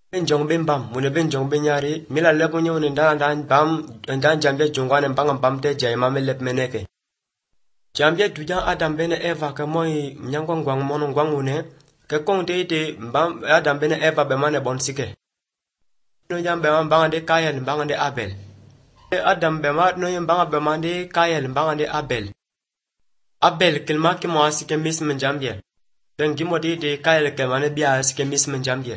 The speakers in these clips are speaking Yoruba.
Ben jong ben bam mune ben jong ben yari mila lepo nyo ne dan bam dan jambia jongwane bangam bam te jay mame lep meneke jambia tuja adam bene eva ka moy nyangwa ngwang mono ngwang une ke kong te bam adam bene eva be mane bon sike no jambe man bangande kayel bangande abel adam be ma no yam banga be mande kayel bangande abel kelma ke mo asike misme jambia ben gimo te kayel ke mane bia asike misme jambia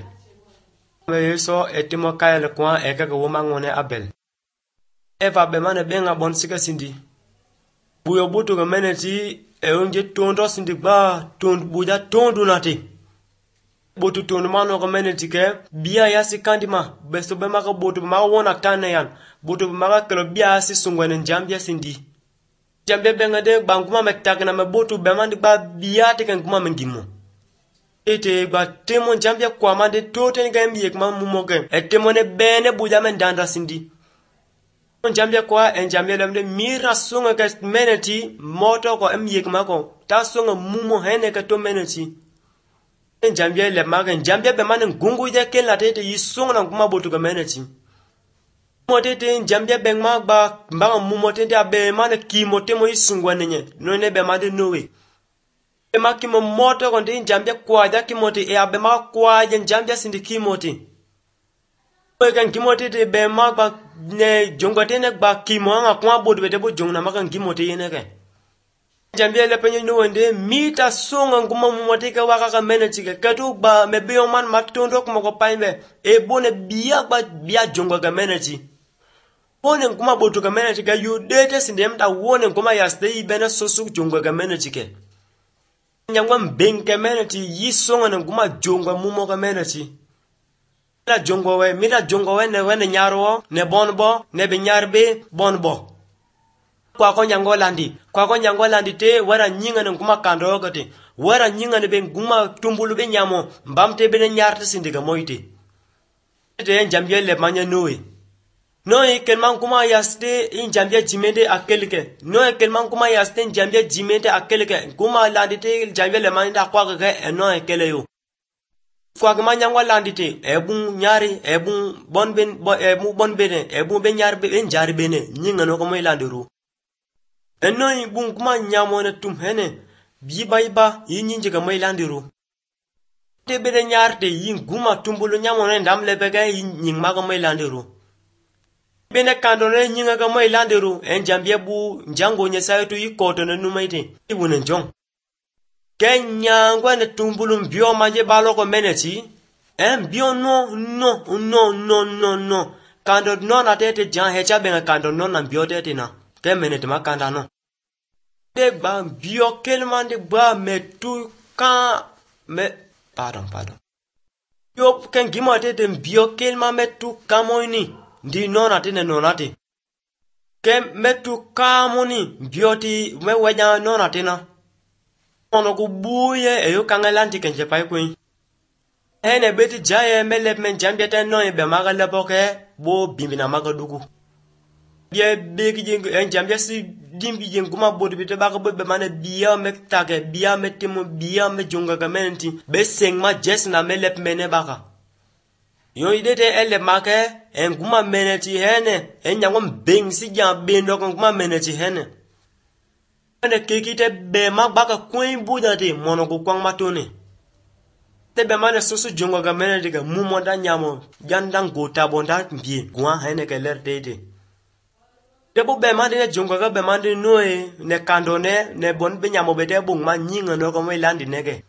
so etimo kayel kwa eka ko mangone abel eva be mane benga bon sika sindi buyo butu ga meneti e onje tondo sindi ba tond buja tondu nati butu tondu mano ga meneti ke biya yasi kandima beso be maka butu ma wona tane yan butu maka kelo biya si sungwene jambia sindi jambe benga de banguma metakna me butu be mandi ba biya te kan kuma mengimo ete gba temo jambia kwa mande toten ga mbiye kuma mumoge etemo ne bene buja men danda sindi jambia kwa en jambia lemde mira sunga ka meneti moto ko mbiye kuma ko ta sunga mumo hene ka to meneti en jambia le magen jambia be manen gungu je ken la tete yisunga na kuma botu ka meneti motete jambia be ma ba mba mumo tete abe mane kimote mo yisungwa nenye no ne be made nowe e makimo moto ko ndin jambia kwa ja kimote e abe ma kwa je jambia sindi kimote e kan kimote te be ma ba ne jongote ne ba kimo nga kwa bodu bete bo jongna ma kan kimote yene ke jambia le penyo no wende mita songa nguma mumote ka waka ka meneti ke katu ba me biyo man matondo ko ko paimbe e bone biya ba biya jongo ka meneti bone nguma bodu ka meneti ka yudete sinde mta wone nguma ya stay bena sosu jongo ka meneti ke nyangwa mbenke meneti yisonga na nguma jongo mumo ka meneti la jongo we mira jongo we ne nyaro ne bonbo ne be nyarbe bonbo kwa ko nyango landi te wara nyinga ne nguma kando gati wara nyinga ne be nguma tumbulu be nyamo mbamte be ne nyarte sindiga moite te njambie le manya noe noe kelman kuma yaste in jambia jimende akelke noe kelman kuma yaste in jambia jimende akelke kuma landi te jambia le manya kwa ga noe keleyo kwa ga manya landi te ebun nyari ebun bonben bonbene ebun be nyar be njari bene nyinga no ko moy landiru enoi bun kuma nyamo ne tum hene biba yinji ga moy landiru te be nyar te yin guma tumbulu nyamo ne ndam le be ga yin ma ga moy landiru bene kandone nyinga ga moy landiru en jambia bu njango nye saytu yikoto ne numaite ibune njong kenya ngwa ne tumbulu mbio manje balo ko meneti mbio no kando no na tete jan hecha benga kando no na mbio tete na ke meneti makanda no de ba mbio kelmande ba metu ka me pardon yo ken gimo tete mbio kelma metu kamoini ndi nona tene nona te ke metu kamoni bioti me wenya nona tena ono kubuye eyo kangalanti kenje pai kuin ene beti jaye melep men jambia ten no be magale boke bo bimbina magadugu ye begi jeng en jambia si dimbi jeng kuma bodu bite baka be mane biya me take biya me timo biya me jonga gamenti be sengma jesna melep mene baka yo idete ele make en kuma meneti hene en nyangom beng si jam bendo kon kuma meneti hene ene kekite be magbaka kuin budate mono ko kwang matone te be mane sosu jongo ga meneti ga mumo da nyamo jandang gota bonda mbie gwa hene ke ler tete te bo be mane jongo ga be mane noe ne kandone ne bon be nyamo bete bung ma nyinga no ko mo landi nege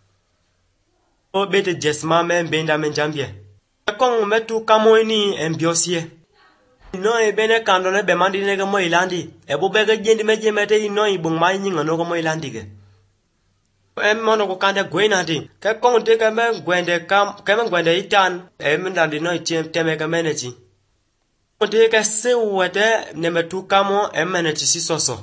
o bete jesma men benda men jambie kong metu kamoini embiosie no e bene kandone be mandi ne ga mo ilandi e bo be ga jendi meje mete no i bung mai nyinga no ga mo ilandi ge em mono ko kande gwenati ke kong te ka men gwende kam ke men gwende itan e men dandi no i teme ga meneti o te ka se wete ne metu kamo e meneti si soso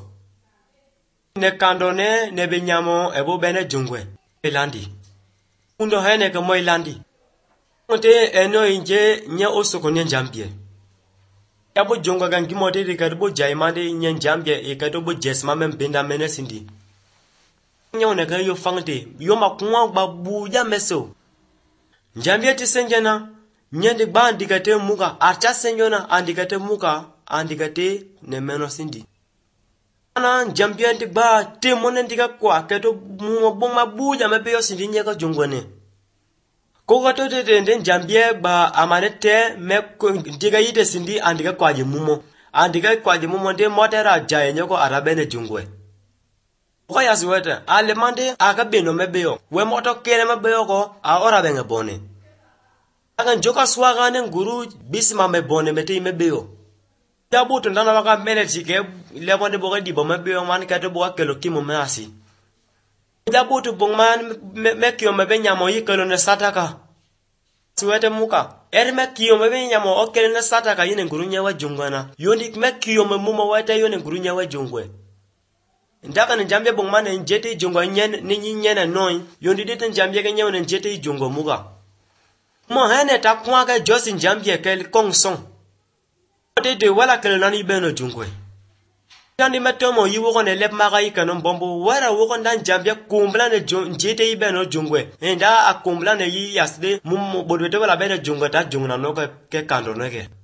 ne kandone ne be nyamo e bo bene jungwe ilandi undo hene ga mo ilandi ote eno inje nye osoko nye njambie yabo jonga gangi mote de kadbo jaimande nye njambie e kadbo jesma men benda menesindi nye onega yo fangde yo makunwa babu ya meso njambie tisenjena Nyende ba andikate muka archa senyona andikate muka andikate ne meno sindi. Ana jambia ndik ba te monen dika kwa keto mumo boma buja mebeyo sindi nyeka jungwane. Koka to te den jambia ba amanete me dika yite sindi andika kwaje mumo. Andika kwaje mumo de motera jaye nyoko arabene jungwe. Ko yaswete alemande akabeno mebeyo we moto kene mebeyo ko a ora benge bone. Akan joka swagane nguru bisma mebone mete mebeyo. Jabu tundana waka meneti ke lebonde boga di boma beyo man ka to boga kelo kimo measi. Jabu tu bongman mekio mebenya mo yikelo ne sataka. Suwete muka mekio mebenya mo okelo ne sataka yine ngurunya wa jungwana. Yondi mekio memumo wete yone ngurunya wa jungwe. Ndaka ne jambye bongman njete jungwa nyen ni nyene noy yondi dete jambye ke nyewe njete jungwa muka. Mo hene takwa ka josin jambye ke kongsong. De wala kele nani beno jungwe. Kandi metomo yiwo kone lep maga ikanon bombo wara woko ndan jambia kumbla ne njete ibeno jungwe. Nda akumbla ne yi yasde mumo bodwete wala beno jungwe ta jungna noka ke kando neke.